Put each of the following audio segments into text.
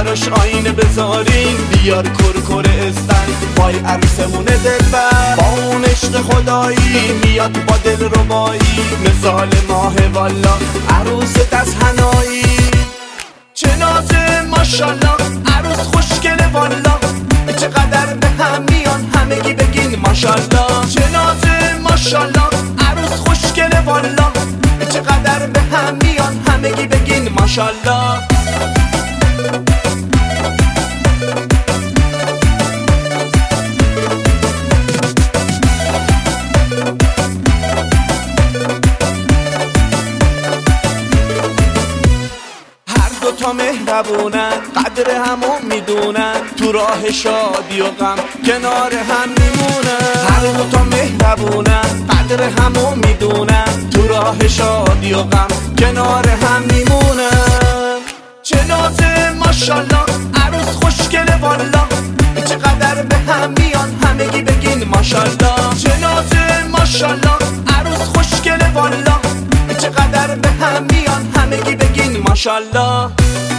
براش آینه بذارین، بیار کرکر استن وای عروسمونه دلبر، با اون عشق خدایی میاد با دل ربایی، مثال ماه والا عروس دست حنایی. چه نازه ماشالله عروس خوشگله والا، چقدر به هم میان همگی بگین ماشالله. چه نازه ماشالله عروس خوشگله والا، چقدر به هم میان همگی بگین ماشالله. دوتا مهربونن قدر همو میدونن، تو راه شادی و غم کنار هم میمونن. هر دوتا مهربونن قدر همو میدونن، تو راه شادی و غم کنار هم میمونن. چه نازه ماشالله عروس خوشگله والا، چقدر به هم میان همگی بگین ماشالله. چه نازه ماشالله عروس خوشگله والا، چقدر به هم میان همگی بگین ماشالله.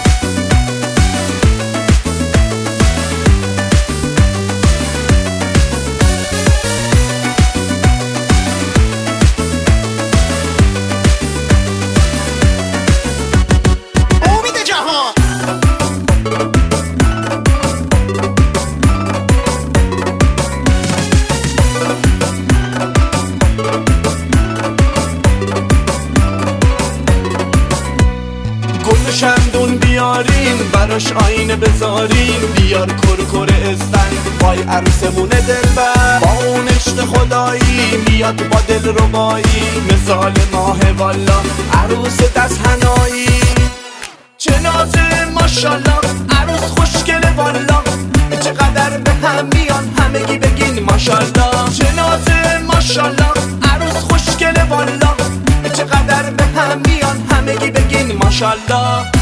شمدون بیارین براش آینه بذارین، بیار کرکر استن وای عروسمونه دلبر، با اون عشق خدایی میاد با دل ربایی، مثال ماه والا عروس دست حنایی. چه نازه ماشالله عروس خوشگله والا، چقدر به هم میان همگی بگین ماشالله. چه نازه ماشالله عروس خوشگله والا، چقدر به هم میان همگی بگین ماشالله.